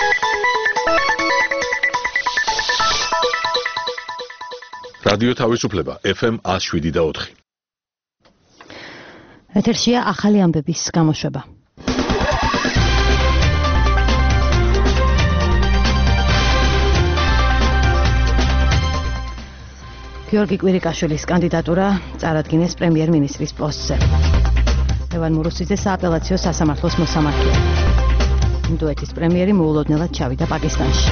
რადიო თავისუფლება FM 107.4. ეთერშია ახალი ამბების გამოშვება. გიორგი კვირიკაშვილის კანდიდატურა წარადგინეს პრემიერ-მინისტრის პოსტზე. ლევან მურუსიძე სააპელაციო სასამართლოს მოსამართლეა. ინდოეთის პრემიერი მოულოდნელად ჩავიდა პაკისტანში.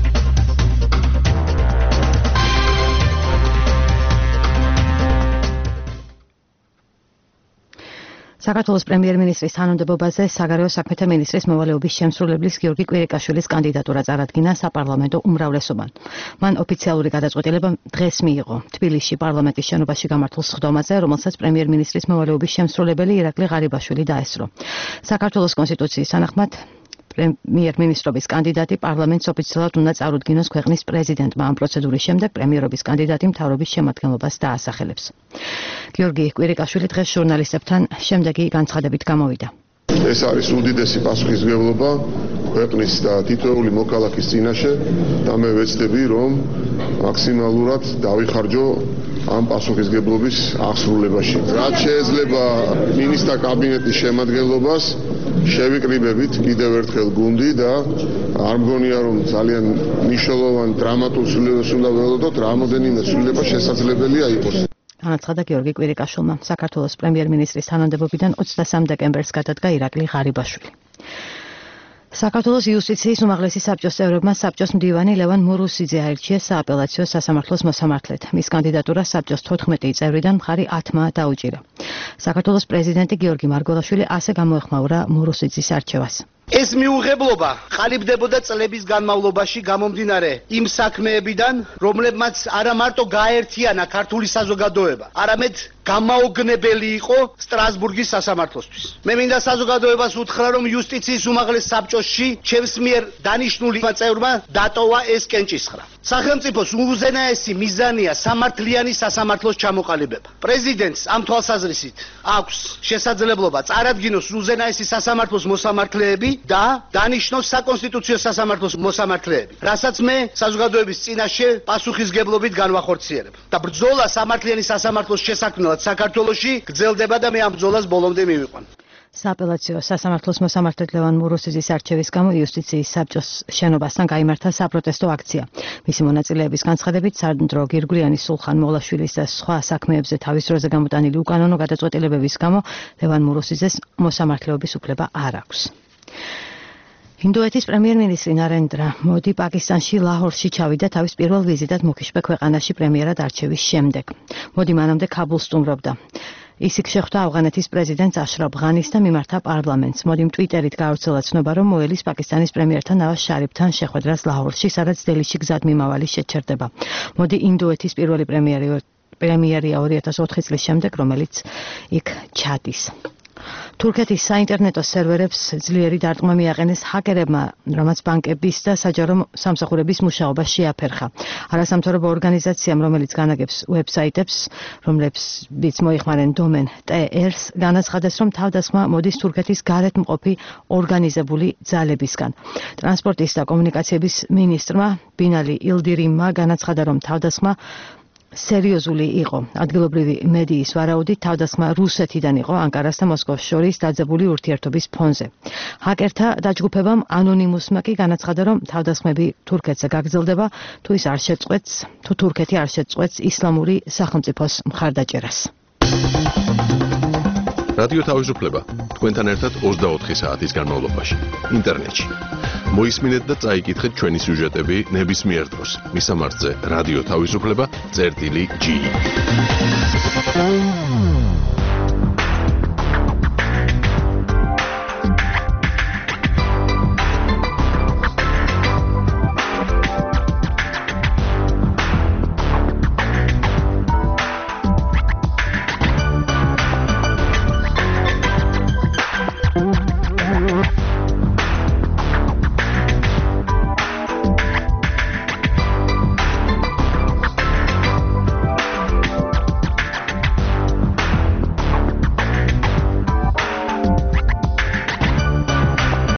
საქართველოს პრემიერ-მინისტრის თანამდებობაზე საგარეო საქმეთა მინისტრის მოვალეობის შემსრულებლის გიორგი კვირიკაშვილის კანდიდატურა წარადგინა საპარლამენტო უმრავლესობამ. მან ოფიციალური გადაწყვეტილება დღეს მიიღო თბილისში პარლამენტის შენობაში გამართულ სხდომაზე, რომელსაც პრემიერ-მინისტრის მოვალეობის შემსრულებელი ირაკლი ღარიბაშვილი დაესწრო. საქართველოს კონსტიტუციის თანახმად პრემიერ-მინისტრობის კანდიდატი პარლამენტს ოფიციალურად უნდა წარუდგინოს ქვეყნის პრეზიდენტმა. ამ პროცედურის შემდეგ პრემიერობის კანდიდატი მთავრობის შემადგენლობას დაასახელებს. გიორგი კვირიკაშვილი დღეს ჟურნალისტებთან შემდეგი განცხადებით გამოვიდა. ეს არის უდიდესი პასუხისმგებლობა ქვეყნის და თითოეული მოქალაქის წინაშე და მე ვეცდები, რომ მაქსიმალურად დავიხარჯო ამ პასუხისმგებლობის აღსრულებაში. რაც შეეძლება მინისტრთა კაბინეტის შემადგენლობას შევიკრიბებით კიდევ ერთხელ გუნდი და არ მგონია რომ ძალიან მნიშვნელოვანი დრამატულ ცვლილებებს უნდა ველოდოთ, რამოდენიმე ცვლილება შესაძლებელია იყოს. განაცხადა გიორგი კვირიკაშვილმა. საქართველოს პრემიერ-მინისტრის თანამდებობიდან 23 დეკემბერს გადადგა ირაკლი ღარიბაშვილი. საქართველოს იუსტიციის უმაღლესი საბჭოს წევრებმა საბჭოს მდივანი ლევან მურუსიძე აირჩიეს სააპელაციო სასამართლოს მოსამართლედ. მის კანდიდატურას საბჭოს 14 წევრიდან მხარი 10-მა დაუჭირა. საქართველოს პრეზიდენტი გიორგი მარგველაშვილი ასე გამოეხმაურა მურუსიძის არჩევას. ეს მიუღებლობა ყალიბდებოდა წლების განმავლობაში გამომდინარე იმ საქმეებიდან, რომლებმაც არა მარტო გააერთიანა ქართული საზოგადოება, არამედ გამაოგნებელი იყო სტრასბურგის სასამართლოსთვის. მე მინდა საზოგადოებას უთხრა, რომ იუსტიციის უმაღლეს საბჭოში ჩემს მიერ დანიშნული წევრმა დატოვა ეს კენჭისხრა. სახელმწიფოს უზენაესი მიზანია სამართლიანი სასამართლოს ჩამოყალიბება. პრეზიდენტს ამ თვალსაზრისით აქვს შესაძლებლობა წარადგინოს უზენაესი სასამართლოს მოსამართლეები და დანიშნოს საკონსტიტუციო სასამართლოს მოსამართლეები, რასაც მე საზოგადოების წინაშე პასუხისმგებლობით განვახორციელებ. და ბრძოლა სამართლიანი სასამართლოს შესაქმნელად საქართველოში გრძელდება და მე ამ ბრძოლას ბოლომდე მივიყვან. სააპელაციო სასამართლოს მოსამართლედ ლევან მურუსიძის არჩევის გამო იუსტიციის საბჭოს შენობასთან გაიმართა საპროტესტო აქცია. მისი მონაწილეების განცხადებით, სანდრო გირგვლიანის, სულხან მოლაშვილის და სხვა საქმეებზე თავის დროზე გამოტანილი უკანონო გადაწყვეტილებების გამო ლევან მურუსიძეს მოსამართლეობის უფლება არ აქვს. ინდოეთის პრემიერ-მინისტრი ნარენდრა მოდი პაკისტანში ლაჰორში ჩავიდა თავის პირველ ვიზიტად მუქიშბე ქვეყანაში პრემიერად არჩევის შემდეგ. მოდი მანამდე ქაბულს სტუმრობდა. ის იქ შეხვდა ავღანეთის პრეზიდენტს აშრაფ ღანის და მიმართა პარლამენტს. მოდიმ ტვიტერით გაავრცელა ცნობა, რომ მოელის პაკისტანის პრემიერთან ნავაზ შარიფთან შეხვედრას ლაჰორში, სადაც დელიში გზადმიმავალი შეჩერდება. მოდი ინდოეთის პირველი პრემიერია 2004 წლის შემდეგ, რომელიც იქ ჩადის. თურქეთის საინტერნეტო სერვერებს ძლიერი დარტყმა მიაყენეს ჰაკერებმა, რამაც ბანკების და საჯარო სამსახურების მუშაობა შეაფერხა. არასამთავრობო ორგანიზაციამ, რომელიც განაგებს ვებსაიტებს, რომლებიც მოიხმარენ დომენ TR-ს, განაცხადეს, რომ თავდასხმა მოდის თურქეთის გარეთ მყოფი ორგანიზებული ძალებისგან. ტრანსპორტის და კომუნიკაციების მინისტრმა ბინალი ილდირიმმა განაცხადა, რომ თავდასხმა სერიოზული იყო. ადგილობრივი მედიის ვარაუდით თავდასხმა რუსეთიდან იყო ანკარას და მოსკოვის შორის დაძაბული ურთიერთობის ფონზე. ჰაკერთა დაჯგუფებამ ანონიმუსმა კი განაცხადა, რომ თავდასხმები თურქეთზე გაგრძელდება, თუ თურქეთი არ შეწყვეტს ისლამური სახელმწიფოს მხარდაჭერას. რადიო თავისუფლება თქვენთან ერთად 24 საათის განმავლობაში ინტერნეტში. მოისმინეთ და წაიკითხეთ ჩვენი სიუჟეტები ნებისმიერ დროს. მისამართზე რადიო თავისუფლება წერტილი G.